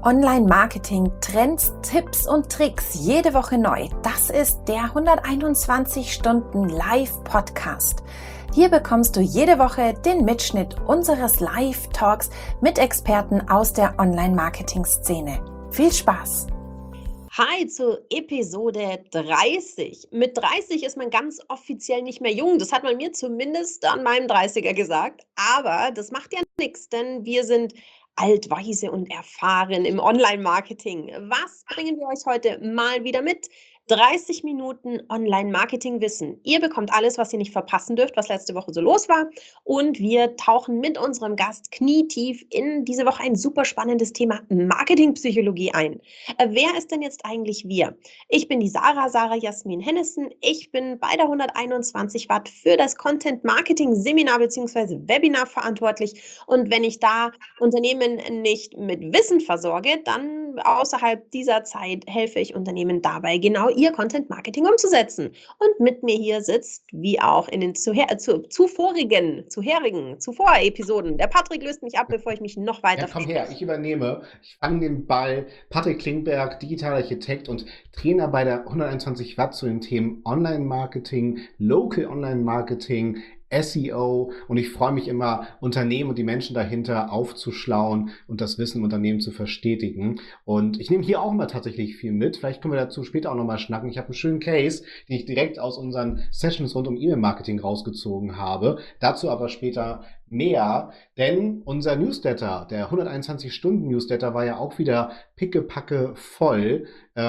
Online-Marketing, Trends, Tipps und Tricks jede Woche neu. Das ist der 121 Stunden Live-Podcast. Hier bekommst du jede Woche den Mitschnitt unseres Live-Talks mit Experten aus der Online-Marketing-Szene. Viel Spaß! Hi zur Episode 30. Mit 30 ist man ganz offiziell nicht mehr jung. Das hat man mir zumindest an meinem 30er gesagt. Aber das macht ja nichts, denn wir sind alt, weise und erfahren im Online-Marketing. Was bringen wir euch heute mal wieder mit? 30 Minuten Online-Marketing-Wissen. Ihr bekommt alles, was ihr nicht verpassen dürft, was letzte Woche so los war. Und wir tauchen mit unserem Gast knietief in diese Woche ein super spannendes Thema Marketingpsychologie ein. Wer ist denn jetzt eigentlich wir? Ich bin die Sarah Jasmin Hennissen. Ich bin bei der 121 Watt für das Content Marketing Seminar bzw. Webinar verantwortlich. Und wenn ich da Unternehmen nicht mit Wissen versorge, dann außerhalb dieser Zeit helfe ich Unternehmen dabei, genau ihr Content Marketing umzusetzen. Und mit mir hier sitzt, wie auch in den zuvorigen Episoden, der Patrick löst mich ab, bevor ich mich noch weiter komm her, ich übernehme. Ich fange den Ball. Patrick Klingberg, digitaler Architekt und Trainer bei der 121 Watt zu den Themen Online-Marketing, Local Online-Marketing, SEO, und ich freue mich immer, Unternehmen und die Menschen dahinter aufzuschlauen und das Wissen im Unternehmen zu verstetigen. Und ich nehme hier auch mal tatsächlich viel mit. Vielleicht können wir dazu später auch nochmal schnacken. Ich habe einen schönen Case, den ich direkt aus unseren Sessions rund um E-Mail-Marketing rausgezogen habe. Dazu aber später mehr, denn unser Newsletter, der 121-Stunden-Newsletter, war ja auch wieder pickepacke voll.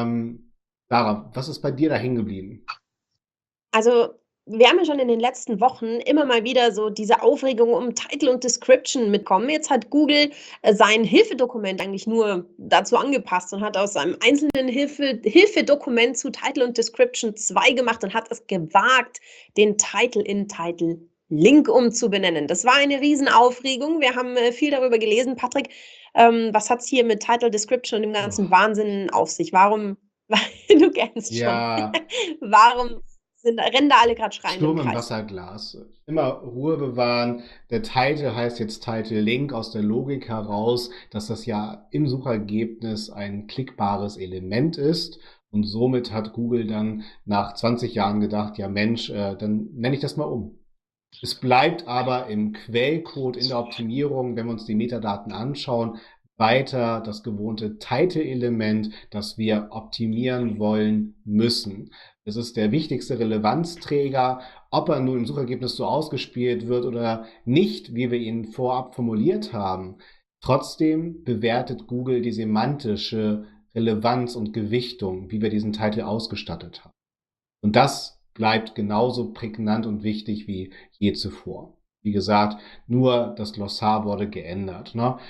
Sarah, was ist bei dir da hängen geblieben? Also, wir haben ja schon in den letzten Wochen immer mal wieder so diese Aufregung um Title und Description mitkommen. Jetzt hat Google sein Hilfedokument eigentlich nur dazu angepasst und hat aus einem einzelnen Hilfedokument zu Title und Description 2 gemacht und hat es gewagt, den Title in Title Link umzubenennen. Das war eine Riesenaufregung. Wir haben viel darüber gelesen. Patrick, was hat es hier mit Title, Description und dem ganzen Wahnsinn auf sich? Warum, du kennst Ja. schon, warum rennen da alle gerade schreien Sturm im Wasserglas. Immer Ruhe bewahren. Der Title heißt jetzt Title Link aus der Logik heraus, dass das ja im Suchergebnis ein klickbares Element ist. Und somit hat Google dann nach 20 Jahren gedacht, ja Mensch, dann nenne ich das mal um. Es bleibt aber im Quellcode, in der Optimierung, wenn wir uns die Metadaten anschauen, weiter das gewohnte Title-Element, das wir optimieren wollen müssen. Es ist der wichtigste Relevanzträger, ob er nun im Suchergebnis so ausgespielt wird oder nicht, wie wir ihn vorab formuliert haben. Trotzdem bewertet Google die semantische Relevanz und Gewichtung, wie wir diesen Titel ausgestattet haben. Und das bleibt genauso prägnant und wichtig wie je zuvor. Wie gesagt, nur das Glossar wurde geändert, ne?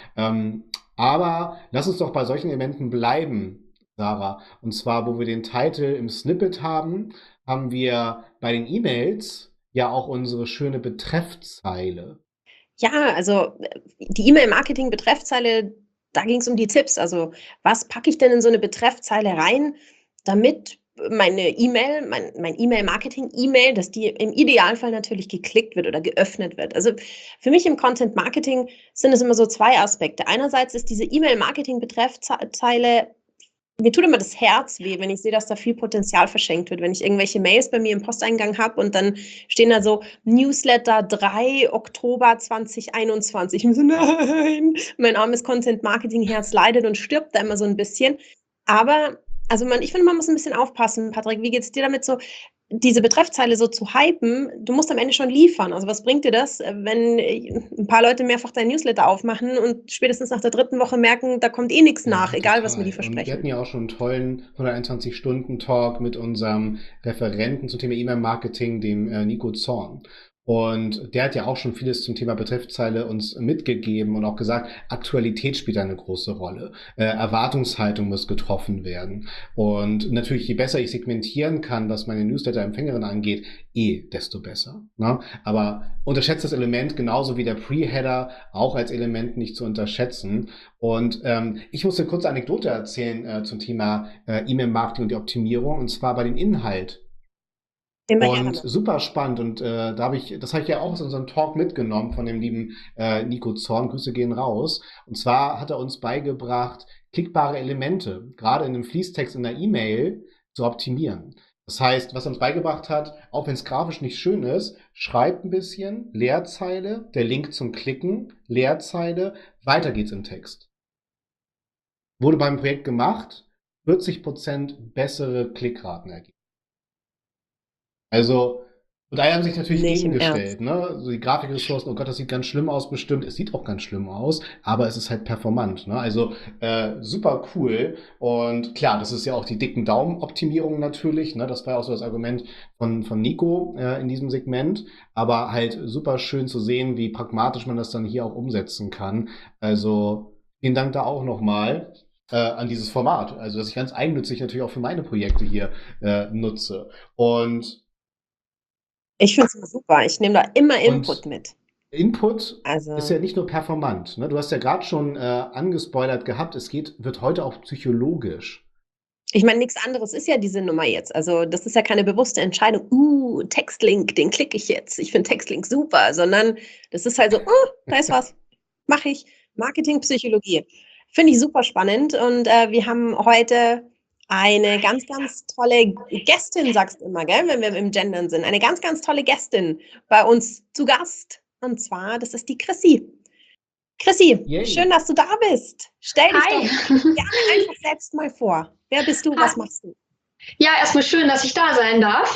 Aber lass uns doch bei solchen Elementen bleiben, Sarah. Und zwar, wo wir den Titel im Snippet haben, haben wir bei den E-Mails ja auch unsere schöne Betreffzeile. Ja, also die E-Mail-Marketing-Betreffzeile, da ging es um die Tipps. Also was packe ich denn in so eine Betreffzeile rein, damit meine E-Mail, mein E-Mail-Marketing-E-Mail, dass die im Idealfall natürlich geklickt wird oder geöffnet wird. Also für mich im Content-Marketing sind es immer so zwei Aspekte. Einerseits ist diese E-Mail-Marketing-Betreffzeile, mir tut immer das Herz weh, wenn ich sehe, dass da viel Potenzial verschenkt wird. Wenn ich irgendwelche Mails bei mir im Posteingang habe und dann stehen da so Newsletter 3 Oktober 2021. Ich bin so, nein, mein armes Content-Marketing-Herz leidet und stirbt da immer so ein bisschen. Aber also ich finde, man muss ein bisschen aufpassen. Patrick, wie geht's dir damit, so diese Betreffzeile so zu hypen? Du musst am Ende schon liefern. Also was bringt dir das, wenn ein paar Leute mehrfach dein Newsletter aufmachen und spätestens nach der 3. Woche merken, da kommt eh nichts nach, egal total. Was mir die versprechen. Und wir hatten ja auch schon einen tollen 121-Stunden-Talk mit unserem Referenten zum Thema E-Mail-Marketing, dem Nico Zorn. Und der hat ja auch schon vieles zum Thema Betreffzeile uns mitgegeben und auch gesagt, Aktualität spielt eine große Rolle. Erwartungshaltung muss getroffen werden. Und natürlich, je besser ich segmentieren kann, was meine Newsletter-Empfängerin angeht, desto besser. Ne? Aber unterschätzt das Element genauso wie der Pre-Header auch als Element nicht zu unterschätzen. Und ich muss eine kurze Anekdote erzählen zum Thema E-Mail-Marketing und die Optimierung, und zwar bei dem Inhalt. Immer Und gerne. super spannend. Und das habe ich ja auch aus unserem Talk mitgenommen von dem lieben Nico Zorn. Grüße gehen raus. Und zwar hat er uns beigebracht, klickbare Elemente, gerade in einem Fließtext in der E-Mail, zu optimieren. Das heißt, was er uns beigebracht hat, auch wenn es grafisch nicht schön ist, schreibt ein bisschen, Leerzeile, der Link zum Klicken, Leerzeile, weiter geht's im Text. Wurde beim Projekt gemacht, 40% bessere Klickraten ergeben. Also, und alle haben sich natürlich Nicht im Ernst. gegengestellt, ne? So die Grafikressourcen, oh Gott, das sieht ganz schlimm aus, bestimmt. Es sieht auch ganz schlimm aus, aber es ist halt performant, ne? Also, super cool. Und klar, das ist ja auch die dicken Daumen-Optimierung natürlich, ne? Das war ja auch so das Argument von Nico in diesem Segment. Aber halt super schön zu sehen, wie pragmatisch man das dann hier auch umsetzen kann. Also, vielen Dank da auch nochmal an dieses Format. Also, dass ich ganz eigennützig natürlich auch für meine Projekte hier nutze. Ich finde es super. Ich nehme da immer Input Und mit. Input ist ja Also, nicht nur performant. Ne? Du hast ja gerade schon angespoilert gehabt, wird heute auch psychologisch. ich meine, nichts anderes ist ja diese Nummer jetzt. Also, das ist ja keine bewusste Entscheidung. Textlink, den klicke ich jetzt. Ich finde Textlink super, sondern das ist halt so, da ist was, mache ich. Marketingpsychologie. Finde ich super spannend. Und wir haben heute eine ganz, ganz tolle Gästin, sagst du immer, gell, wenn wir im Gendern sind. Eine ganz, ganz tolle Gästin bei uns zu Gast. Und zwar, das ist die Chrissy. Chrissy, Yay. schön, dass du da bist. Stell dich Hi. doch gerne einfach selbst mal vor. Wer bist du, was machst du? Ja, erstmal schön, dass ich da sein darf.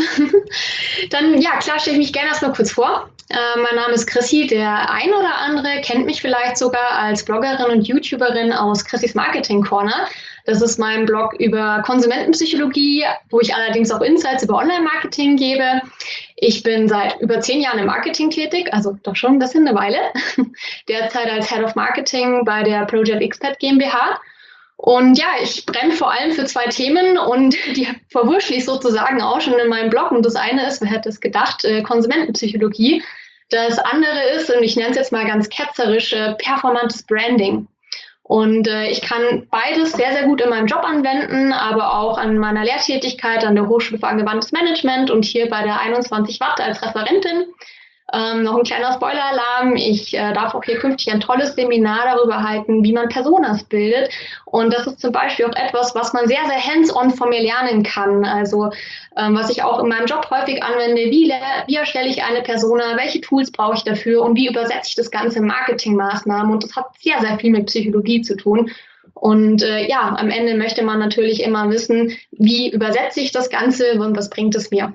Dann, ja, klar, stelle ich mich gerne erstmal kurz vor. Mein Name ist Chrissy. Der ein oder andere kennt mich vielleicht sogar als Bloggerin und YouTuberin aus Chrissys Marketing Corner. Das ist mein Blog über Konsumentenpsychologie, wo ich allerdings auch Insights über Online-Marketing gebe. Ich bin seit über 10 Jahren im Marketing tätig, also doch schon ein bisschen eine Weile. Derzeit als Head of Marketing bei der Project Expert GmbH. Und ja, ich brenne vor allem für 2 Themen und die verwurschle ich sozusagen auch schon in meinem Blog. Und das eine ist, wer hätte es gedacht, Konsumentenpsychologie. Das andere ist, und ich nenne es jetzt mal ganz ketzerisch, performantes Branding. Und ich kann beides sehr, sehr gut in meinem Job anwenden, aber auch an meiner Lehrtätigkeit an der Hochschule für angewandtes Management und hier bei der 21 Watt als Referentin. Noch ein kleiner Spoiler-Alarm. Ich darf auch hier künftig ein tolles Seminar darüber halten, wie man Personas bildet. Und das ist zum Beispiel auch etwas, was man sehr, sehr hands-on von mir lernen kann. Also was ich auch in meinem Job häufig anwende. Wie erstelle ich eine Persona? Welche Tools brauche ich dafür? Und wie übersetze ich das Ganze in Marketingmaßnahmen? Und das hat sehr, sehr viel mit Psychologie zu tun. Und ja, am Ende möchte man natürlich immer wissen, wie übersetze ich das Ganze und was bringt es mir?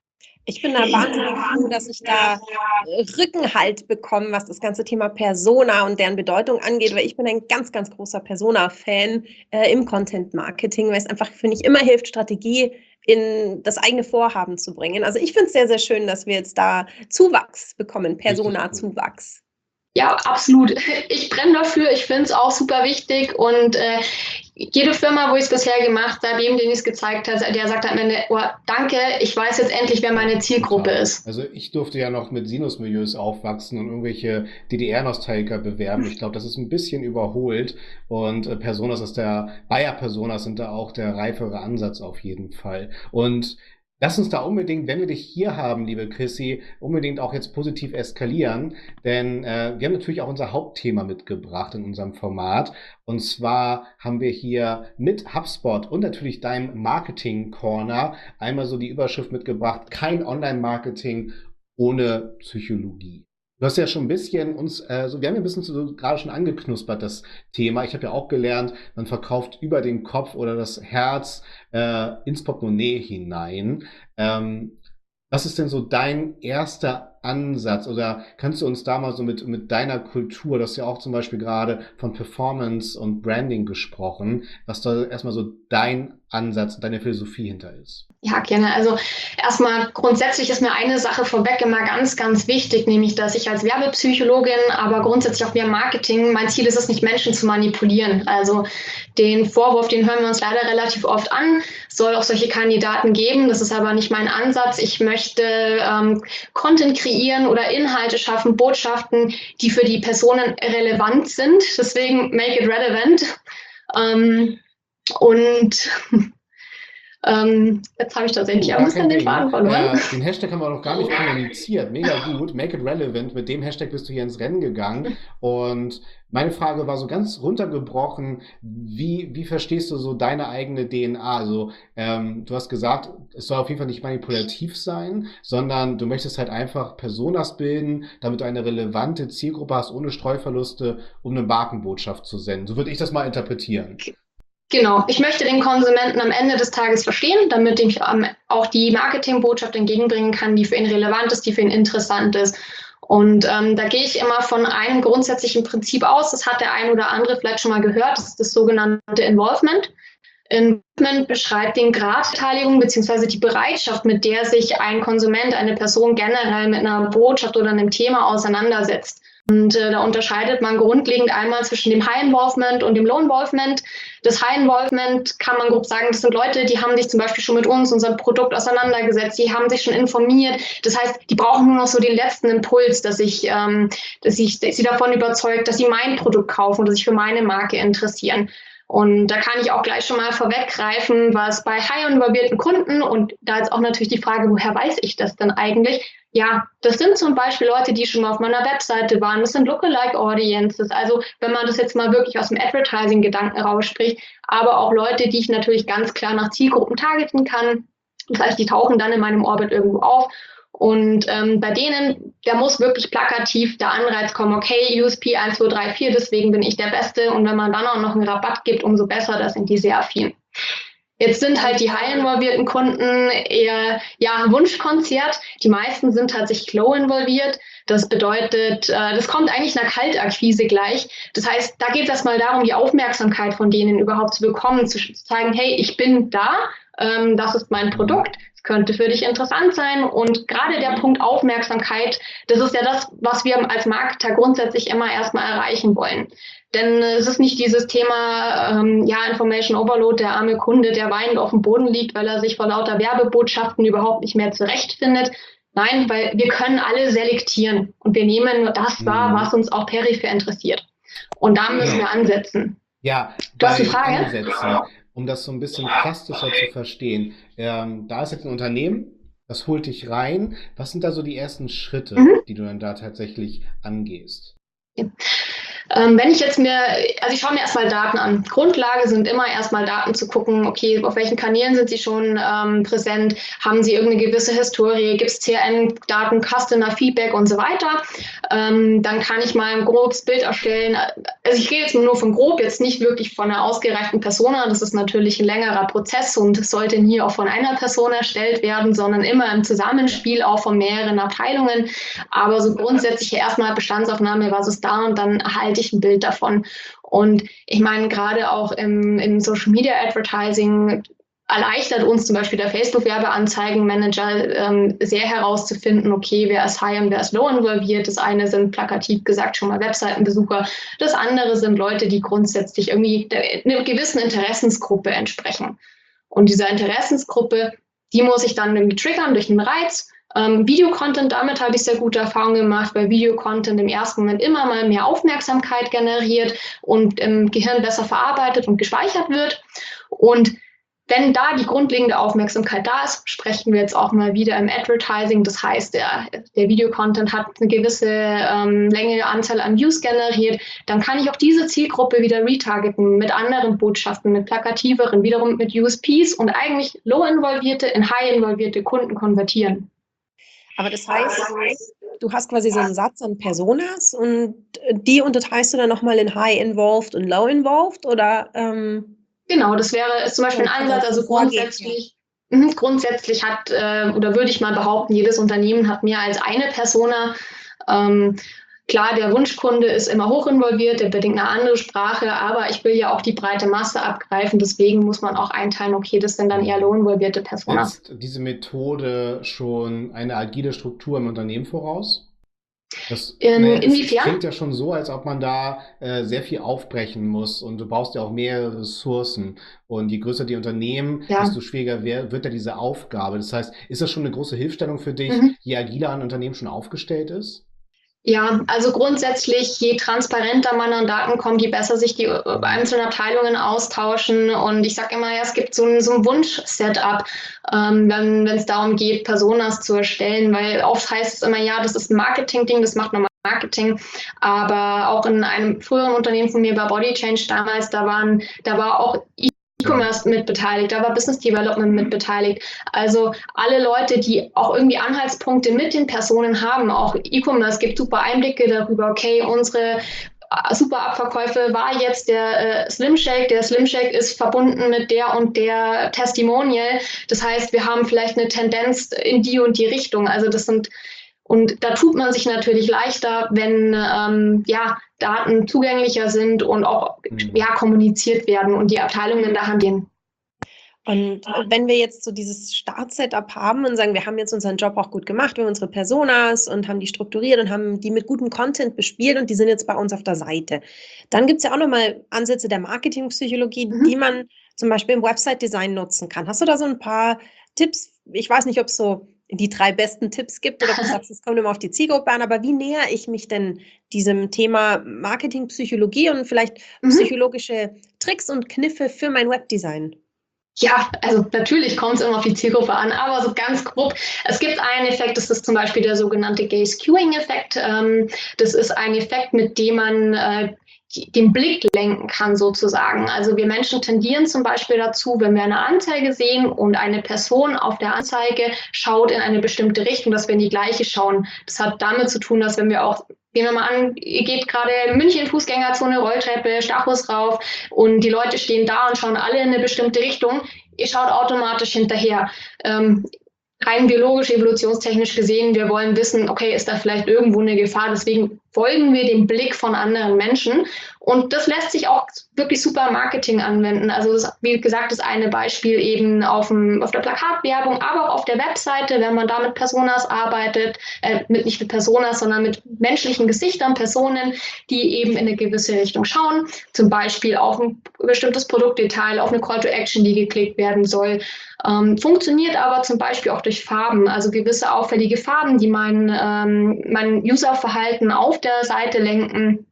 Ich bin da wahnsinnig froh, dass ich da Rückenhalt bekomme, was das ganze Thema Persona und deren Bedeutung angeht, weil ich bin ein ganz, ganz großer Persona-Fan im Content-Marketing, weil es einfach, finde ich, immer hilft, Strategie in das eigene Vorhaben zu bringen. Also ich finde es sehr, sehr schön, dass wir jetzt da Zuwachs bekommen, Persona-Zuwachs. Ja, absolut. Ich brenne dafür. Ich finde es auch super wichtig. Und jede Firma, wo ich es bisher gemacht habe, jedem, den ich es gezeigt habe, der sagt am Ende, oh, danke, ich weiß jetzt endlich, wer meine Zielgruppe ist. Also ich durfte ja noch mit Sinus-Milieus aufwachsen und irgendwelche DDR-Nostalgiker bewerben. Ich glaube, das ist ein bisschen überholt. Und Personas Bayer-Personas sind da auch der reifere Ansatz auf jeden Fall. Und lass uns da unbedingt, wenn wir dich hier haben, liebe Chrissy, unbedingt auch jetzt positiv eskalieren, denn wir haben natürlich auch unser Hauptthema mitgebracht in unserem Format. Und zwar haben wir hier mit HubSpot und natürlich deinem Marketing Corner einmal so die Überschrift mitgebracht: Kein Online-Marketing ohne Psychologie. Du hast ja schon ein bisschen wir haben ja ein bisschen gerade schon angeknuspert, das Thema. Ich habe ja auch gelernt, man verkauft über den Kopf oder das Herz ins Portemonnaie hinein. Was ist denn so dein erster Ansatz? Oder kannst du uns da mal so mit deiner Kultur, das ist ja auch zum Beispiel gerade von Performance und Branding gesprochen, was da erstmal so dein Ansatz, deine Philosophie hinter ist? Ja, gerne. Also erstmal grundsätzlich ist mir eine Sache vorweg immer ganz, ganz wichtig, nämlich, dass ich als Werbepsychologin, aber grundsätzlich auch mehr Marketing, mein Ziel ist es nicht, Menschen zu manipulieren. Also den Vorwurf, den hören wir uns leider relativ oft an. Es soll auch solche Kandidaten geben. Das ist aber nicht mein Ansatz. Ich möchte Content kreieren oder Inhalte schaffen, Botschaften, die für die Personen relevant sind. Deswegen make it relevant. Und Jetzt habe ich tatsächlich ein Gar bisschen kein den Ding. Faden verloren. Den Hashtag haben wir noch gar nicht kommuniziert. Mega gut. Make it relevant. Mit dem Hashtag bist du hier ins Rennen gegangen. Und meine Frage war so ganz runtergebrochen, wie verstehst du so deine eigene DNA? Also du hast gesagt, es soll auf jeden Fall nicht manipulativ sein, sondern du möchtest halt einfach Personas bilden, damit du eine relevante Zielgruppe hast, ohne Streuverluste, um eine Markenbotschaft zu senden. So würde ich das mal interpretieren. Genau, ich möchte den Konsumenten am Ende des Tages verstehen, damit ich auch die Marketingbotschaft entgegenbringen kann, die für ihn relevant ist, die für ihn interessant ist. Und da gehe ich immer von einem grundsätzlichen Prinzip aus, das hat der ein oder andere vielleicht schon mal gehört, das ist das sogenannte Involvement. Involvement beschreibt den Grad der Beteiligung bzw. die Bereitschaft, mit der sich ein Konsument, eine Person generell mit einer Botschaft oder einem Thema auseinandersetzt. Und da unterscheidet man grundlegend einmal zwischen dem High Involvement und dem Low Involvement. Das High Involvement kann man grob sagen, das sind Leute, die haben sich zum Beispiel schon mit uns, unserem Produkt auseinandergesetzt, die haben sich schon informiert. Das heißt, die brauchen nur noch so den letzten Impuls, dass sie davon überzeugt, dass sie mein Produkt kaufen oder sich für meine Marke interessieren. Und da kann ich auch gleich schon mal vorweggreifen, was bei high-involvierten Kunden, und da ist auch natürlich die Frage, woher weiß ich das denn eigentlich? Ja, das sind zum Beispiel Leute, die schon mal auf meiner Webseite waren. Das sind Lookalike Audiences. Also wenn man das jetzt mal wirklich aus dem Advertising-Gedanken rausspricht, aber auch Leute, die ich natürlich ganz klar nach Zielgruppen targeten kann. Das heißt, die tauchen dann in meinem Orbit irgendwo auf. Und bei denen, da muss wirklich plakativ der Anreiz kommen, okay, USP 1, 2, 3, 4, deswegen bin ich der Beste. Und wenn man dann auch noch einen Rabatt gibt, umso besser, da sind die sehr affin. Jetzt sind halt die high-involvierten Kunden eher Wunschkonzert. Die meisten sind tatsächlich low involviert. Das bedeutet, das kommt eigentlich einer Kaltakquise gleich. Das heißt, da geht es erstmal darum, die Aufmerksamkeit von denen überhaupt zu bekommen, zu zeigen, hey, ich bin da, das ist mein Produkt, es könnte für dich interessant sein. Und gerade der Punkt Aufmerksamkeit, das ist ja das, was wir als Marketer grundsätzlich immer erstmal erreichen wollen. Denn es ist nicht dieses Thema, Information Overload, der arme Kunde, der weinend auf dem Boden liegt, weil er sich vor lauter Werbebotschaften überhaupt nicht mehr zurechtfindet. Nein, weil wir können alle selektieren und wir nehmen nur das wahr, was uns auch peripher interessiert. Und da müssen wir ansetzen. Ja, Du hast eine bei Frage? Ansätzen, um das so ein bisschen plastischer zu verstehen. Da ist jetzt ein Unternehmen, das holt dich rein. Was sind da so die ersten Schritte, die du dann da tatsächlich angehst? Wenn ich jetzt ich schaue mir erstmal Daten an. Grundlage sind immer erstmal Daten zu gucken, okay, auf welchen Kanälen sind sie schon präsent, haben sie irgendeine gewisse Historie, gibt es CRM-Daten, Customer Feedback und so weiter. Dann kann ich mal ein grobes Bild erstellen. Also ich gehe jetzt nur von grob, jetzt nicht wirklich von einer ausgereiften Persona. Das ist natürlich ein längerer Prozess und es sollte nie auch von einer Person erstellt werden, sondern immer im Zusammenspiel auch von mehreren Abteilungen. Aber so grundsätzlich erstmal Bestandsaufnahme, was ist da, und dann erhalte ich ein Bild davon. Und ich meine, gerade auch im Social Media Advertising erleichtert uns zum Beispiel der Facebook-Werbeanzeigenmanager sehr herauszufinden, okay, wer ist high und wer ist low involviert. Das eine sind plakativ gesagt schon mal Webseitenbesucher. Das andere sind Leute, die grundsätzlich irgendwie einer gewissen Interessensgruppe entsprechen. Und diese Interessensgruppe, die muss ich dann irgendwie triggern durch einen Reiz. Videocontent, damit habe ich sehr gute Erfahrungen gemacht, weil Videocontent im ersten Moment immer mal mehr Aufmerksamkeit generiert und im Gehirn besser verarbeitet und gespeichert wird. Und wenn da die grundlegende Aufmerksamkeit da ist, sprechen wir jetzt auch mal wieder im Advertising. Das heißt, der Videocontent hat eine gewisse Länge, Anzahl an Views generiert. Dann kann ich auch diese Zielgruppe wieder retargeten mit anderen Botschaften, mit plakativeren, wiederum mit USPs und eigentlich low involvierte in high involvierte Kunden konvertieren. Aber das heißt, du hast quasi so einen Satz an Personas und die unterteilst du dann nochmal in High Involved und Low Involved, oder? Genau, das wäre zum Beispiel ein Ansatz. Also grundsätzlich hat, oder würde ich mal behaupten, jedes Unternehmen hat mehr als eine Persona. Klar, der Wunschkunde ist immer hoch involviert, der bedingt eine andere Sprache, aber ich will ja auch die breite Masse abgreifen, deswegen muss man auch einteilen, okay, das sind dann eher low involvierte Personas. Setzt diese Methode schon eine agile Struktur im Unternehmen voraus? Inwiefern? Es klingt ja schon so, als ob man da sehr viel aufbrechen muss und du brauchst ja auch mehrere Ressourcen. Und je größer die Unternehmen, desto schwieriger wird ja diese Aufgabe. Das heißt, ist das schon eine große Hilfestellung für dich, je agiler ein Unternehmen schon aufgestellt ist? Ja, also grundsätzlich, je transparenter man an Daten kommt, je besser sich die einzelnen Abteilungen austauschen. Und ich sage immer, ja, es gibt so ein Wunsch-Setup, wenn es darum geht, Personas zu erstellen, weil oft heißt es immer, ja, das ist ein Marketing-Ding, das macht normal Marketing. Aber auch in einem früheren Unternehmen von mir bei Body Change damals, da war auch E-Commerce mit beteiligt, da war Business Development mit beteiligt. Also alle Leute, die auch irgendwie Anhaltspunkte mit den Personen haben, auch E-Commerce gibt super Einblicke darüber, okay, unsere super Abverkäufe war jetzt der Slim Shake. Der Slim Shake ist verbunden mit der und der Testimonial. Das heißt, wir haben vielleicht eine Tendenz in die und die Richtung. Also und da tut man sich natürlich leichter, wenn Daten zugänglicher sind und auch kommuniziert werden und die Abteilungen da handeln. Und wenn wir jetzt so dieses Start-Setup haben und sagen, wir haben jetzt unseren Job auch gut gemacht, wir haben unsere Personas und haben die strukturiert und haben die mit gutem Content bespielt und die sind jetzt bei uns auf der Seite. Dann gibt es ja auch nochmal Ansätze der Marketingpsychologie, die man zum Beispiel im Website-Design nutzen kann. Hast du da so ein paar Tipps? Ich weiß nicht, ob es so die 3 besten Tipps gibt oder ob du sagst, es kommt immer auf die Zielgruppe an, aber wie nähere ich mich denn diesem Thema Marketingpsychologie und vielleicht psychologische Tricks und Kniffe für mein Webdesign? Ja, also natürlich kommt es immer auf die Zielgruppe an, aber so ganz grob. Es gibt einen Effekt, das ist zum Beispiel der sogenannte Gaze-Queuing-Effekt. Das ist ein Effekt, mit dem man den Blick lenken kann sozusagen. Also wir Menschen tendieren zum Beispiel dazu, wenn wir eine Anzeige sehen und eine Person auf der Anzeige schaut in eine bestimmte Richtung, dass wir in die gleiche schauen. Das hat damit zu tun, dass wenn wir auch gehen wir mal an, ihr geht gerade in München Fußgängerzone, Rolltreppe, Stachus rauf und die Leute stehen da und schauen alle in eine bestimmte Richtung. Ihr schaut automatisch hinterher. Rein biologisch, evolutionstechnisch gesehen, wir wollen wissen, okay, ist da vielleicht irgendwo eine Gefahr, deswegen folgen wir dem Blick von anderen Menschen und das lässt sich auch wirklich super Marketing anwenden. Also das, wie gesagt, das eine Beispiel eben auf der Plakatwerbung, aber auch auf der Webseite, wenn man da mit Personas arbeitet, nicht mit Personas, sondern mit menschlichen Gesichtern, Personen, die eben in eine gewisse Richtung schauen, zum Beispiel auf ein bestimmtes Produktdetail, auf eine Call to Action, die geklickt werden soll. Funktioniert aber zum Beispiel auch durch Farben, also gewisse auffällige Farben, die mein Userverhalten auf der Seite lenken.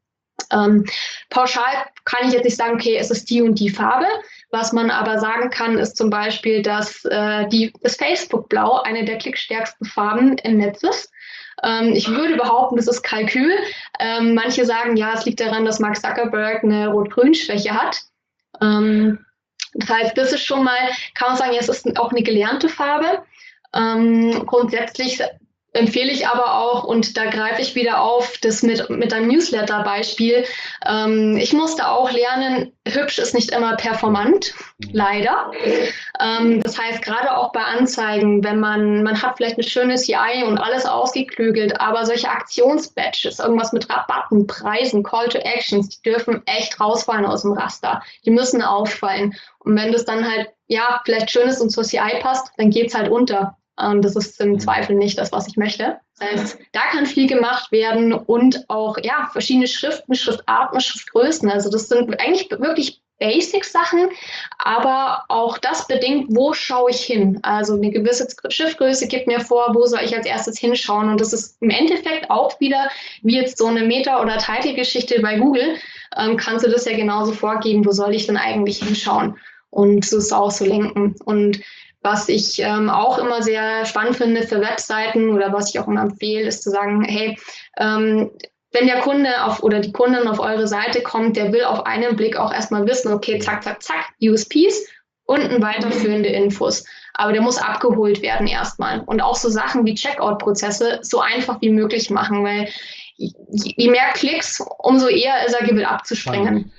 Pauschal kann ich jetzt nicht sagen, okay, es ist die und die Farbe. Was man aber sagen kann, ist zum Beispiel, dass das Facebook-Blau eine der klickstärksten Farben im Netz ist. Ich würde behaupten, das ist Kalkül. Manche sagen, ja, es liegt daran, dass Mark Zuckerberg eine Rot-Grün-Schwäche hat. Das heißt, das ist schon mal, kann man sagen, ja, es ist auch eine gelernte Farbe. Grundsätzlich empfehle ich aber auch, und da greife ich wieder auf, das mit einem Newsletter-Beispiel. Ich musste auch lernen, hübsch ist nicht immer performant, leider. Das heißt, gerade auch bei Anzeigen, wenn man hat vielleicht eine schöne CI und alles ausgeklügelt, aber solche Aktionsbadges, irgendwas mit Rabatten, Preisen, Call to Actions, die dürfen echt rausfallen aus dem Raster. Die müssen auffallen. Und wenn das dann halt, ja, vielleicht schön ist und zur CI passt, dann geht's halt unter. Das ist im Zweifel nicht das, was ich möchte. Das heißt, da kann viel gemacht werden und auch ja, verschiedene Schriften, Schriftarten, Schriftgrößen. Also das sind eigentlich wirklich Basic-Sachen, aber auch das bedingt, wo schaue ich hin. Also eine gewisse Schriftgröße gibt mir vor, wo soll ich als erstes hinschauen. Und das ist im Endeffekt auch wieder, wie jetzt so eine Meta- oder Title-Geschichte bei Google, kannst du das ja genauso vorgeben, wo soll ich denn eigentlich hinschauen. Und das auch so lenken. Und was ich auch immer sehr spannend finde für Webseiten oder was ich auch immer empfehle, ist zu sagen, hey, wenn der Kunde oder die Kundin auf eure Seite kommt, der will auf einen Blick auch erstmal wissen, okay, zack, zack, zack, USPs und weiterführende Infos. Aber der muss abgeholt werden erstmal. Und auch so Sachen wie Checkout-Prozesse so einfach wie möglich machen, weil je mehr Klicks, umso eher ist er gewillt abzuspringen.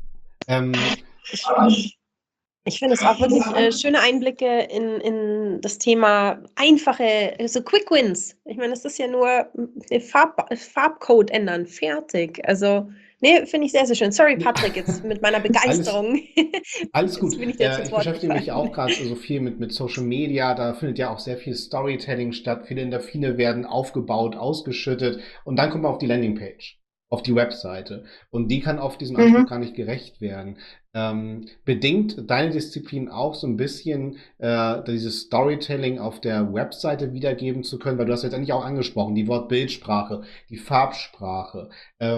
Ich finde es auch wirklich schöne Einblicke in das Thema einfache, so Quick Wins. Ich meine, es ist ja nur Farbcode ändern, fertig. Also, nee, finde ich sehr, sehr schön. Sorry, Patrick, jetzt mit meiner Begeisterung. Alles gut. Ich beschäftige mich auch gerade so viel mit Social Media. Da findet ja auch sehr viel Storytelling statt. Viele Endorphine werden aufgebaut, ausgeschüttet und dann kommt man auf die Landingpage, auf die Webseite. Und die kann oft diesem Anspruch gar nicht gerecht werden. Bedingt deine Disziplin auch so ein bisschen dieses Storytelling auf der Webseite wiedergeben zu können? Weil du hast jetzt eigentlich auch angesprochen, die Wort-Bild-Sprache, die Farbsprache.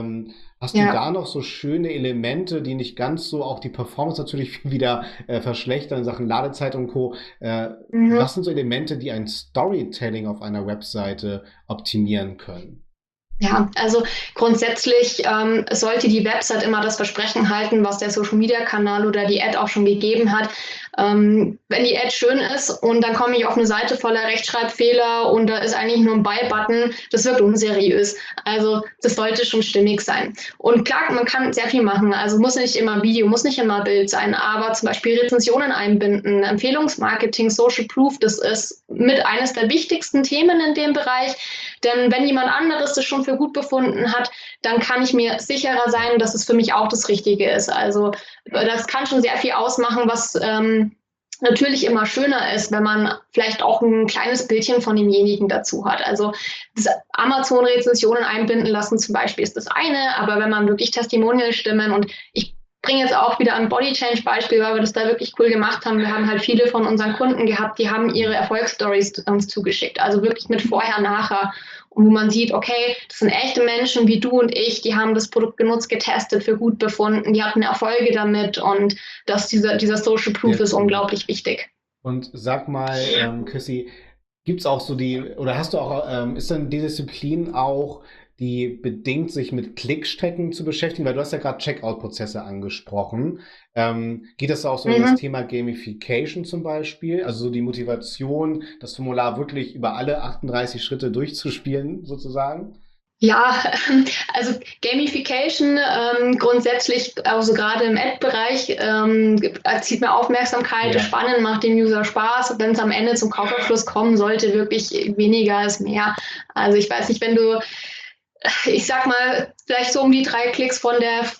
Hast du Ja. da noch so schöne Elemente, die nicht ganz so auch die Performance natürlich wieder verschlechtern in Sachen Ladezeit und Co.? Mhm. Was sind so Elemente, die ein Storytelling auf einer Webseite optimieren können? Ja, also grundsätzlich sollte die Website immer das Versprechen halten, was der Social-Media-Kanal oder die Ad auch schon gegeben hat. Wenn die Ad schön ist und dann komme ich auf eine Seite voller Rechtschreibfehler und da ist eigentlich nur ein Buy-Button, das wirkt unseriös. Also das sollte schon stimmig sein. Und klar, man kann sehr viel machen. Also muss nicht immer Video, muss nicht immer Bild sein, aber zum Beispiel Rezensionen einbinden, Empfehlungsmarketing, Social Proof, das ist mit eines der wichtigsten Themen in dem Bereich. Denn wenn jemand anderes das schon für gut befunden hat, dann kann ich mir sicherer sein, dass es für mich auch das Richtige ist. Also das kann schon sehr viel ausmachen, was natürlich immer schöner ist, wenn man vielleicht auch ein kleines Bildchen von demjenigen dazu hat. Also das Amazon-Rezensionen einbinden lassen zum Beispiel ist das eine, aber wenn man wirklich Testimonial-Stimmen und ich bringe jetzt auch wieder ein Body Change Beispiel, weil wir das da wirklich cool gemacht haben. Wir haben halt viele von unseren Kunden gehabt, die haben ihre Erfolgsstories uns zugeschickt. Also wirklich mit Vorher, Nachher. Und wo man sieht, okay, das sind echte Menschen wie du und ich, die haben das Produkt genutzt, getestet, für gut befunden, die hatten Erfolge damit und dieser Social Proof Sehr ist cool. unglaublich wichtig. Und sag mal, Chrissy, gibt's auch so oder hast du auch, ist dann die Disziplin auch, die bedingt sich mit Klickstrecken zu beschäftigen? Weil du hast ja gerade Checkout-Prozesse angesprochen. Geht das auch so in das Thema Gamification zum Beispiel? Also so die Motivation, das Formular wirklich über alle 38 Schritte durchzuspielen, sozusagen? Ja, also Gamification grundsätzlich, also gerade im Ad-Bereich, zieht mehr Aufmerksamkeit, Ja. spannend, macht dem User Spaß. Wenn es am Ende zum Kaufabschluss kommen sollte, wirklich weniger ist mehr. Also ich weiß nicht, wenn du, ich sag mal, vielleicht so um die 3 Klicks von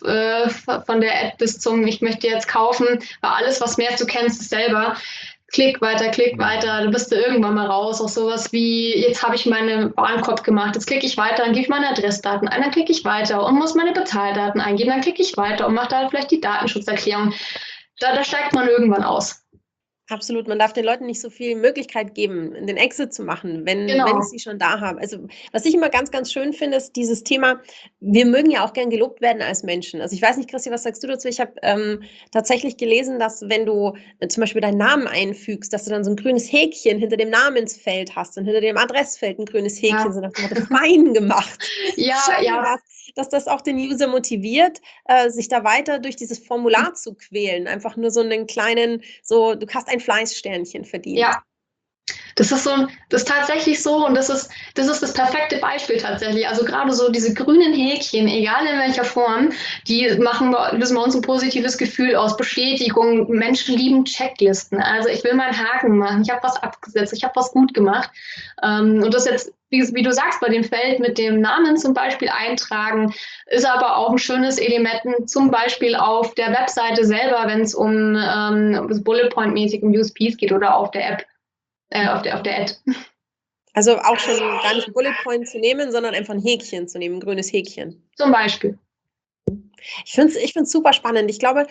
der Ad bis zum Ich möchte jetzt kaufen, war alles, was mehr du kennst, ist selber. Klick weiter, dann bist du irgendwann mal raus. Auch sowas wie, jetzt habe ich meine Warenkorb gemacht, jetzt klicke ich weiter, dann gebe ich meine Adressdaten ein, dann klicke ich weiter und muss meine Bezahldaten eingeben, dann klicke ich weiter und mache da vielleicht die Datenschutzerklärung. Da steigt man irgendwann aus. Absolut, man darf den Leuten nicht so viel Möglichkeit geben, den Exit zu machen, wenn ich sie schon da habe. Also was ich immer ganz, ganz schön finde, ist dieses Thema, wir mögen ja auch gern gelobt werden als Menschen. Also ich weiß nicht, Christi, was sagst du dazu? Ich habe tatsächlich gelesen, dass wenn du zum Beispiel deinen Namen einfügst, dass du dann so ein grünes Häkchen hinter dem Namensfeld hast und hinter dem Adressfeld ein grünes Häkchen, so nach dem Motto, fein gemacht. Ja. Dass das auch den User motiviert, sich da weiter durch dieses Formular zu quälen. Einfach nur so einen kleinen, so, du hast ein Fleißsternchen verdient. Ja. Das ist tatsächlich so und das ist das perfekte Beispiel tatsächlich. Also gerade so diese grünen Häkchen, egal in welcher Form, die lösen bei uns ein positives Gefühl aus, Bestätigung. Menschen lieben Checklisten. Also ich will meinen Haken machen, ich habe was abgesetzt, ich habe was gut gemacht. Und das jetzt, wie du sagst, bei dem Feld mit dem Namen zum Beispiel eintragen, ist aber auch ein schönes Element, zum Beispiel auf der Webseite selber, wenn es um das Bullet Point-mäßig um USPs geht oder auf der App. Auf der Ad. Also auch schon gar nicht Bullet Point zu nehmen, sondern einfach ein Häkchen zu nehmen, ein grünes Häkchen. Zum Beispiel. Ich find's super spannend. Ich glaube,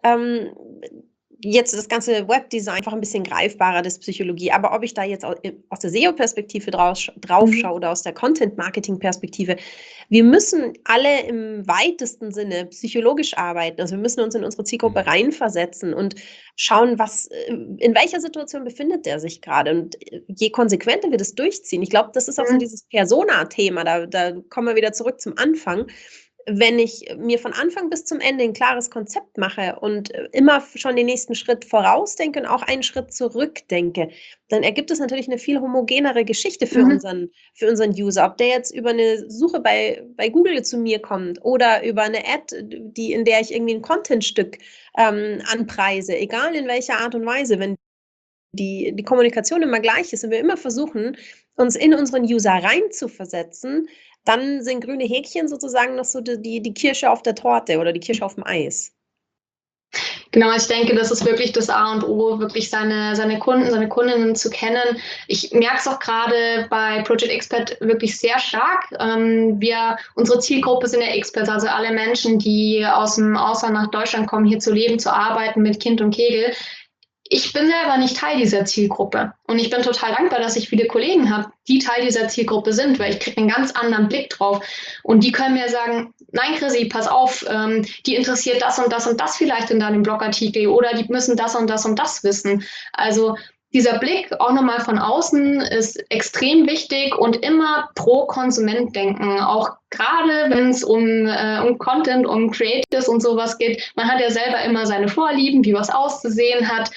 jetzt das ganze Webdesign einfach ein bisschen greifbarer, das Psychologie. Aber ob ich da jetzt aus der SEO-Perspektive drauf schaue oder aus der Content-Marketing-Perspektive, wir müssen alle im weitesten Sinne psychologisch arbeiten. Also wir müssen uns in unsere Zielgruppe reinversetzen und schauen, in welcher Situation befindet der sich gerade. Und je konsequenter wir das durchziehen, ich glaube, das ist auch so dieses Persona-Thema, da kommen wir wieder zurück zum Anfang. Wenn ich mir von Anfang bis zum Ende ein klares Konzept mache und immer schon den nächsten Schritt vorausdenke und auch einen Schritt zurückdenke, dann ergibt es natürlich eine viel homogenere Geschichte für unseren User. Ob der jetzt über eine Suche bei Google zu mir kommt oder über eine Ad, in der ich irgendwie ein Contentstück anpreise, egal in welcher Art und Weise, wenn die Kommunikation immer gleich ist und wir immer versuchen, uns in unseren User reinzuversetzen, dann sind grüne Häkchen sozusagen noch so die Kirsche auf der Torte oder die Kirsche auf dem Eis. Genau, ich denke, das ist wirklich das A und O, wirklich seine Kunden, seine Kundinnen zu kennen. Ich merke es auch gerade bei Project Expert wirklich sehr stark. Unsere Zielgruppe sind ja Experts, also alle Menschen, die aus dem Ausland nach Deutschland kommen, hier zu leben, zu arbeiten mit Kind und Kegel. Ich bin selber nicht Teil dieser Zielgruppe und ich bin total dankbar, dass ich viele Kollegen habe, die Teil dieser Zielgruppe sind, weil ich kriege einen ganz anderen Blick drauf und die können mir sagen, nein Chrissy, pass auf, die interessiert das und das vielleicht in deinem Blogartikel oder die müssen das und das wissen. Also dieser Blick auch nochmal von außen ist extrem wichtig und immer pro Konsument denken. Auch gerade wenn es um Content, um Creatives und sowas geht. Man hat ja selber immer seine Vorlieben, wie was auszusehen hat.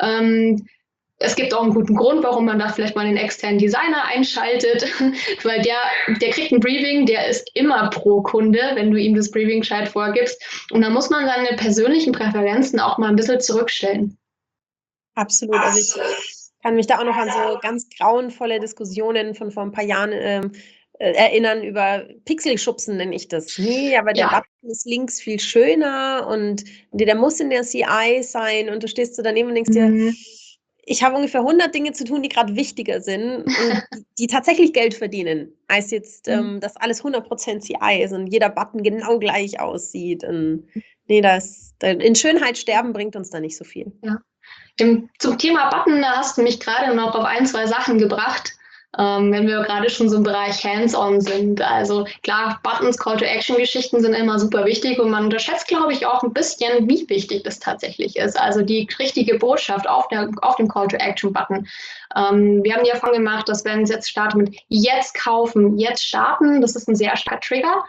Es gibt auch einen guten Grund, warum man da vielleicht mal einen externen Designer einschaltet, weil der kriegt ein Briefing, der ist immer pro Kunde, wenn du ihm das Briefing gescheit vorgibst. Und da muss man seine persönlichen Präferenzen auch mal ein bisschen zurückstellen. Absolut. Also ich kann mich da auch noch an so ganz grauenvolle Diskussionen von vor ein paar Jahren erinnern über Pixelschubsen, nenne ich das. Nee, aber der Button ist links viel schöner und der muss in der CI sein und du stehst so daneben und denkst dir, ich habe ungefähr 100 Dinge zu tun, die gerade wichtiger sind und die tatsächlich Geld verdienen, als jetzt, dass alles 100% CI ist und jeder Button genau gleich aussieht. Und nee, in Schönheit sterben bringt uns da nicht so viel. Ja. Zum Thema Button, da hast du mich gerade noch auf 1, 2 Sachen gebracht, wenn wir gerade schon so im Bereich Hands-on sind. Also klar, Buttons, Call-to-Action-Geschichten sind immer super wichtig und man unterschätzt, glaube ich, auch ein bisschen, wie wichtig das tatsächlich ist. Also die richtige Botschaft auf dem Call-to-Action-Button. Wir haben die Erfahrung gemacht, dass wenn es jetzt startet mit jetzt kaufen, jetzt starten, das ist ein sehr starker Trigger.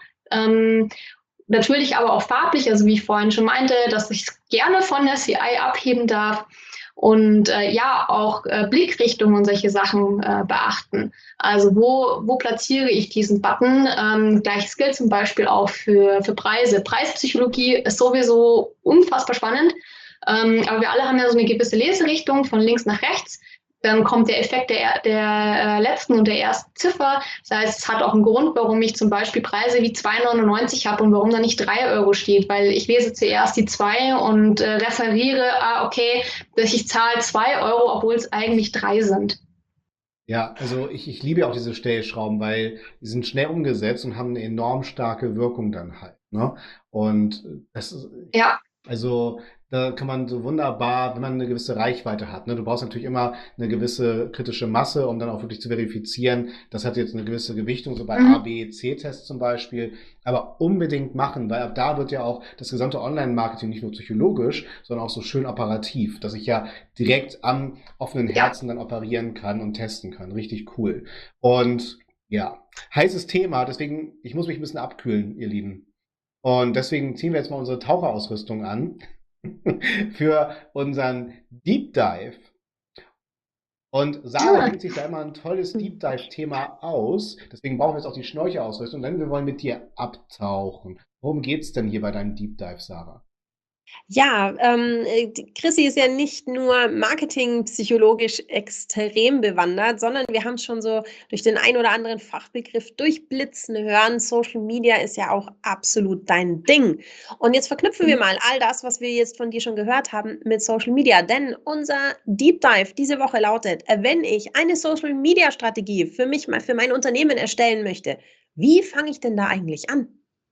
Natürlich aber auch farblich, also wie ich vorhin schon meinte, dass ich es gerne von der CI abheben darf und auch Blickrichtung und solche Sachen beachten. Also wo platziere ich diesen Button? Gleiches gilt zum Beispiel auch für Preise. Preispsychologie ist sowieso unfassbar spannend, aber wir alle haben ja so eine gewisse Leserichtung von links nach rechts. Dann kommt der Effekt der letzten und der ersten Ziffer. Das heißt, es hat auch einen Grund, warum ich zum Beispiel Preise wie 2,99 habe und warum da nicht 3 Euro steht, weil ich lese zuerst die 2 und referiere, okay, dass ich zahle 2 Euro, obwohl es eigentlich 3 sind. Ja, also ich liebe auch diese Stellschrauben, weil die sind schnell umgesetzt und haben eine enorm starke Wirkung dann halt, ne? Und das ist, also da kann man so wunderbar, wenn man eine gewisse Reichweite hat, ne? Du brauchst natürlich immer eine gewisse kritische Masse, um dann auch wirklich zu verifizieren, das hat jetzt eine gewisse Gewichtung, so bei A, B, C-Tests zum Beispiel, aber unbedingt machen, weil ab da wird ja auch das gesamte Online-Marketing nicht nur psychologisch, sondern auch so schön operativ, dass ich ja direkt am offenen Herzen dann operieren kann und testen kann. Richtig cool. Und ja, heißes Thema, deswegen, ich muss mich ein bisschen abkühlen, ihr Lieben. Und deswegen ziehen wir jetzt mal unsere Taucherausrüstung an für unseren Deep Dive. Und Sarah denkt sich da immer ein tolles Deep Dive-Thema aus. Deswegen brauchen wir jetzt auch die Schnorchelausrüstung, denn wir wollen mit dir abtauchen. Worum geht's denn hier bei deinem Deep Dive, Sarah? Ja, Chrissy ist ja nicht nur marketingpsychologisch extrem bewandert, sondern wir haben es schon so durch den ein oder anderen Fachbegriff durchblitzen hören. Social Media ist ja auch absolut dein Ding. Und jetzt verknüpfen wir mal all das, was wir jetzt von dir schon gehört haben, mit Social Media. Denn unser Deep Dive diese Woche lautet, wenn ich eine Social Media Strategie für mich, für mein Unternehmen erstellen möchte, wie fange ich denn da eigentlich an?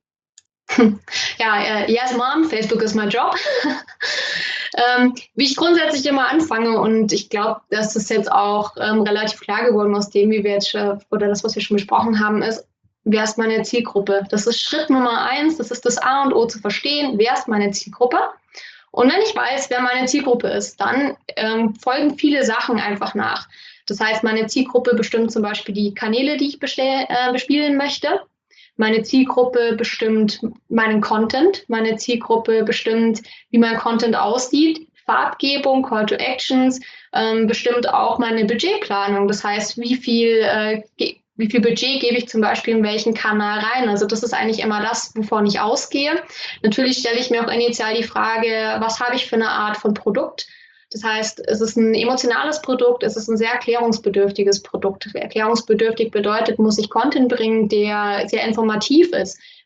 Ja, yes mom, Facebook ist mein Job. Wie ich grundsätzlich immer anfange und ich glaube, dass das jetzt auch relativ klar geworden aus dem, wie wir jetzt oder das, was wir schon besprochen haben, ist, wer ist meine Zielgruppe? Das ist Schritt Nummer 1, das ist das A und O zu verstehen, wer ist meine Zielgruppe? Und wenn ich weiß, wer meine Zielgruppe ist, dann folgen viele Sachen einfach nach. Das heißt, meine Zielgruppe bestimmt zum Beispiel die Kanäle, die ich bespielen möchte. Meine Zielgruppe bestimmt meinen Content. Meine Zielgruppe bestimmt, wie mein Content aussieht. Farbgebung, Call to Actions, bestimmt auch meine Budgetplanung. Das heißt, wie viel Budget gebe ich zum Beispiel in welchen Kanal rein? Also das ist eigentlich immer das, wovon ich ausgehe. Natürlich stelle ich mir auch initial die Frage, was habe ich für eine Art von Produkt? Das heißt, es ist ein emotionales Produkt, es ist ein sehr erklärungsbedürftiges Produkt. Erklärungsbedürftig bedeutet, muss ich Content bringen, der sehr informativ ist.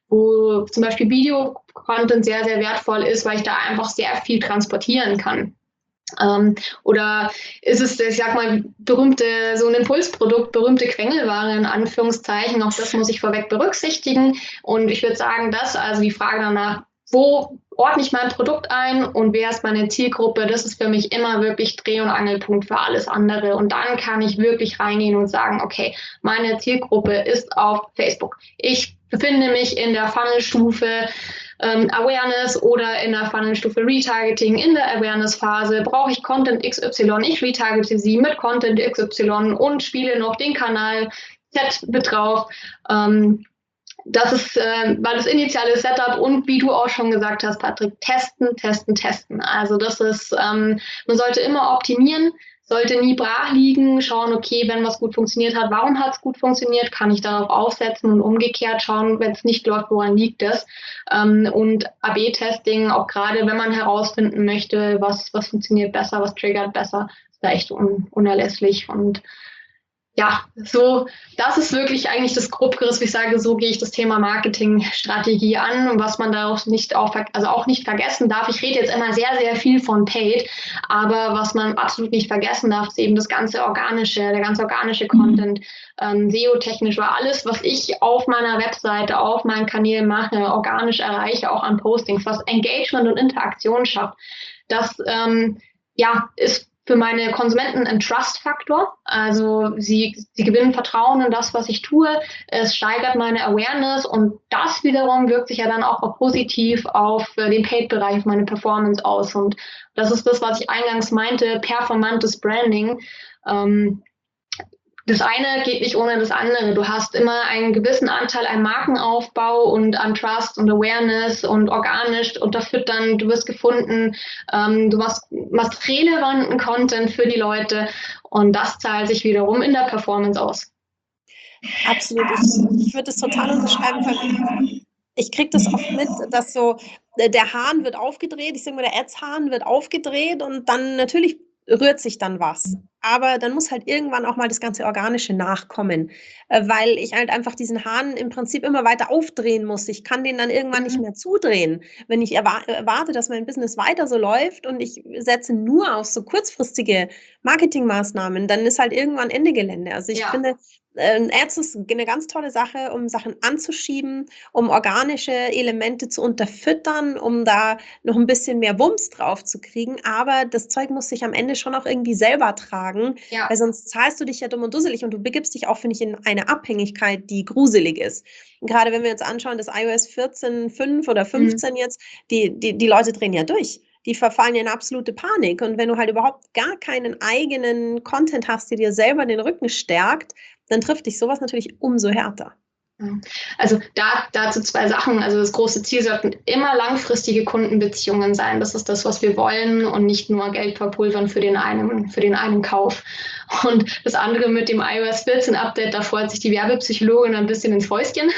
wo zum Beispiel Video-Content sehr, sehr wertvoll ist, weil ich da einfach sehr viel transportieren kann. Oder ist es, ich sag mal, so ein Impulsprodukt, berühmte Quengelware in Anführungszeichen, auch das muss ich vorweg berücksichtigen. Und ich würde sagen, also die Frage danach, wo ordne ich mein Produkt ein und wer ist meine Zielgruppe, das ist für mich immer wirklich Dreh- und Angelpunkt für alles andere. Und dann kann ich wirklich reingehen und sagen, okay, meine Zielgruppe ist auf Facebook. Ich befinde mich in der Funnelstufe Awareness oder in der Funnelstufe Retargeting. In der Awareness-Phase brauche ich Content XY, ich retargete sie mit Content XY und spiele noch den Kanal Z mit drauf. Das ist weil das initiale Setup und wie du auch schon gesagt hast, Patrick, testen. Also das ist, man sollte immer optimieren, sollte nie brach liegen, schauen, okay, wenn was gut funktioniert hat, warum hat es gut funktioniert, kann ich darauf aufsetzen und umgekehrt schauen, wenn es nicht läuft, woran liegt es. Und AB-Testing, auch gerade wenn man herausfinden möchte, was funktioniert besser, was triggert besser, ist da echt unerlässlich. Und ja, so, das ist wirklich eigentlich das Grobgeriss, wie ich sage, so gehe ich das Thema Marketingstrategie an und was man da auch nicht vergessen darf. Ich rede jetzt immer sehr, sehr viel von Paid, aber was man absolut nicht vergessen darf, ist eben der ganze organische Content, SEO-technisch, war alles, was ich auf meiner Webseite, auf meinen Kanälen mache, organisch erreiche, auch an Postings, was Engagement und Interaktion schafft. Das, ist für meine Konsumenten ein Trust-Faktor. Also sie gewinnen Vertrauen in das, was ich tue. Es steigert meine Awareness und das wiederum wirkt sich ja dann auch positiv auf den Paid-Bereich, auf meine Performance aus. Und das ist das, was ich eingangs meinte, performantes Branding. Das eine geht nicht ohne das andere. Du hast immer einen gewissen Anteil an Markenaufbau und an Trust und Awareness und organisch unterfüttern. Du wirst gefunden, du machst relevanten Content für die Leute und das zahlt sich wiederum in der Performance aus. Absolut. Ich würde es total unterschreiben, weil ich kriege das oft mit, dass so der Hahn wird aufgedreht, ich sage mal, der Ads-Hahn wird aufgedreht und dann natürlich rührt sich dann was. Aber dann muss halt irgendwann auch mal das ganze Organische nachkommen, weil ich halt einfach diesen Hahn im Prinzip immer weiter aufdrehen muss. Ich kann den dann irgendwann nicht mehr zudrehen. Wenn ich erwarte, dass mein Business weiter so läuft und ich setze nur auf so kurzfristige Marketingmaßnahmen, dann ist halt irgendwann Ende Gelände. Also ich finde, Ads ist eine ganz tolle Sache, um Sachen anzuschieben, um organische Elemente zu unterfüttern, um da noch ein bisschen mehr Wumms drauf zu kriegen. Aber das Zeug muss sich am Ende schon auch irgendwie selber tragen, weil sonst zahlst du dich ja dumm und dusselig und du begibst dich auch, finde ich, in eine Abhängigkeit, die gruselig ist. Und gerade wenn wir uns anschauen, das iOS 14.5 oder 15 jetzt, die Leute drehen ja durch. Die verfallen in absolute Panik. Und wenn du halt überhaupt gar keinen eigenen Content hast, der dir selber den Rücken stärkt, dann trifft dich sowas natürlich umso härter. Also dazu zwei Sachen. Also das große Ziel sollten immer langfristige Kundenbeziehungen sein. Das ist das, was wir wollen und nicht nur Geld verpulvern für den einen Kauf. Und das andere mit dem iOS 14 Update, da freut sich die Werbepsychologin ein bisschen ins Fäustchen,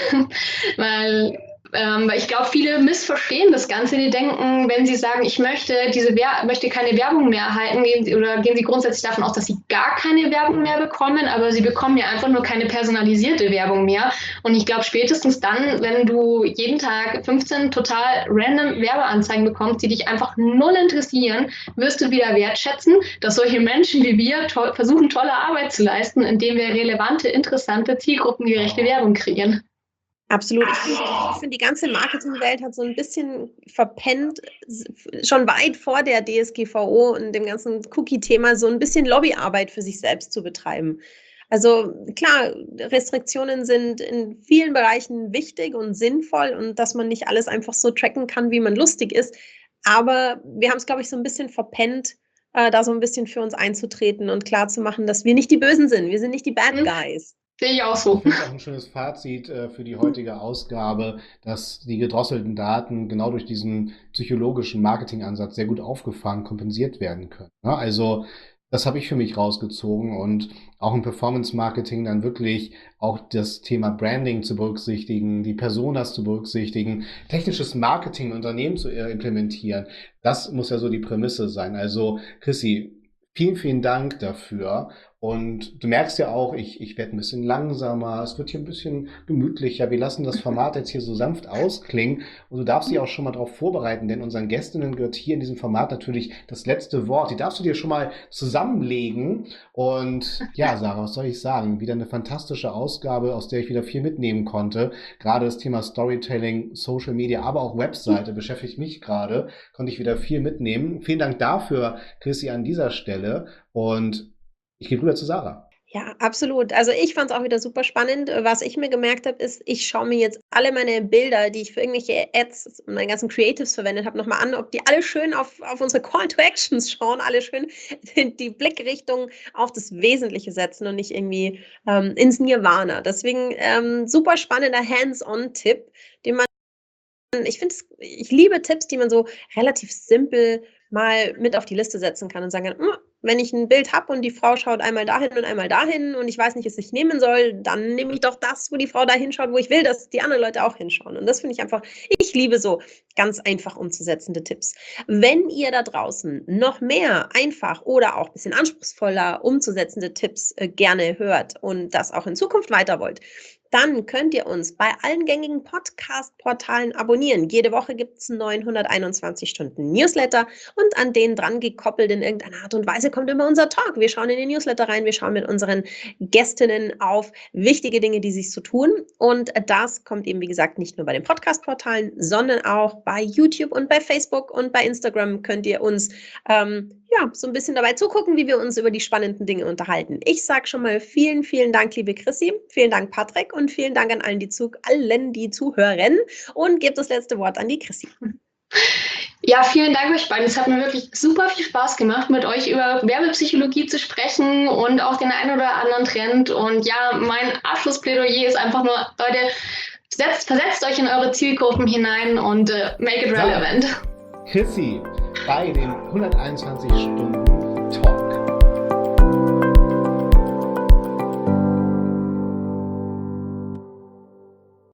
weil ich glaube, viele missverstehen das Ganze. Die denken, wenn sie sagen, ich möchte keine Werbung mehr erhalten, gehen sie grundsätzlich davon aus, dass sie gar keine Werbung mehr bekommen, aber sie bekommen ja einfach nur keine personalisierte Werbung mehr. Und ich glaube, spätestens dann, wenn du jeden Tag 15 total random Werbeanzeigen bekommst, die dich einfach null interessieren, wirst du wieder wertschätzen, dass solche Menschen wie wir versuchen, tolle Arbeit zu leisten, indem wir relevante, interessante, zielgruppengerechte Werbung kreieren. Absolut. Ich finde, die ganze Marketingwelt hat so ein bisschen verpennt, schon weit vor der DSGVO und dem ganzen Cookie-Thema so ein bisschen Lobbyarbeit für sich selbst zu betreiben. Also klar, Restriktionen sind in vielen Bereichen wichtig und sinnvoll und dass man nicht alles einfach so tracken kann, wie man lustig ist. Aber wir haben es, glaube ich, so ein bisschen verpennt, da so ein bisschen für uns einzutreten und klarzumachen, dass wir nicht die Bösen sind. Wir sind nicht die Bad Guys. Sehe ich auch so. Ich finde auch ein schönes Fazit für die heutige Ausgabe, dass die gedrosselten Daten genau durch diesen psychologischen Marketingansatz sehr gut aufgefangen, kompensiert werden können. Ja, also das habe ich für mich rausgezogen und auch im Performance-Marketing dann wirklich auch das Thema Branding zu berücksichtigen, die Personas zu berücksichtigen, technisches Marketing in Unternehmen zu implementieren. Das muss ja so die Prämisse sein. Also Chrissy, vielen, vielen Dank dafür. Und du merkst ja auch, ich werde ein bisschen langsamer, es wird hier ein bisschen gemütlicher. Wir lassen das Format jetzt hier so sanft ausklingen. Und du darfst dich auch schon mal darauf vorbereiten, denn unseren Gästinnen gehört hier in diesem Format natürlich das letzte Wort. Die darfst du dir schon mal zusammenlegen. Und ja, Sarah, was soll ich sagen? Wieder eine fantastische Ausgabe, aus der ich wieder viel mitnehmen konnte. Gerade das Thema Storytelling, Social Media, aber auch Webseite beschäftigt mich gerade. Konnte ich wieder viel mitnehmen. Vielen Dank dafür, Chrissy, an dieser Stelle. Und ich gehe rüber zu Sarah. Ja, absolut. Also ich fand es auch wieder super spannend. Was ich mir gemerkt habe, ist, ich schaue mir jetzt alle meine Bilder, die ich für irgendwelche Ads und meine ganzen Creatives verwendet habe, nochmal an, ob die alle schön auf unsere Call to Actions schauen, alle schön die Blickrichtung auf das Wesentliche setzen und nicht irgendwie ins Nirvana. Deswegen super spannender Hands-on-Tipp, den man ich liebe Tipps, die man so relativ simpel mal mit auf die Liste setzen kann und sagen kann, wenn ich ein Bild habe und die Frau schaut einmal dahin und ich weiß nicht, was ich nehmen soll, dann nehme ich doch das, wo die Frau da hinschaut, wo ich will, dass die anderen Leute auch hinschauen. Und das finde ich einfach, ich liebe so ganz einfach umzusetzende Tipps. Wenn ihr da draußen noch mehr einfach oder auch ein bisschen anspruchsvoller umzusetzende Tipps gerne hört und das auch in Zukunft weiter wollt, dann könnt ihr uns bei allen gängigen Podcast-Portalen abonnieren. Jede Woche gibt es einen neuen 121 Stunden Newsletter und an den dran gekoppelt in irgendeiner Art und Weise kommt immer unser Talk. Wir schauen in den Newsletter rein, wir schauen mit unseren Gästinnen auf wichtige Dinge, die sich so tun. Und das kommt eben, wie gesagt, nicht nur bei den Podcast-Portalen, sondern auch bei YouTube und bei Facebook und bei Instagram könnt ihr uns so ein bisschen dabei zugucken, wie wir uns über die spannenden Dinge unterhalten. Ich sage schon mal vielen, vielen Dank, liebe Chrissy, vielen Dank, Patrick und vielen Dank an allen, die zuhören und gebe das letzte Wort an die Chrissy. Ja, vielen Dank euch beiden. Es hat mir wirklich super viel Spaß gemacht, mit euch über Werbepsychologie zu sprechen und auch den einen oder anderen Trend. Und ja, mein Abschlussplädoyer ist einfach nur, Leute, versetzt euch in eure Zielgruppen hinein und make it relevant. Chrissy, bei den 121 Stunden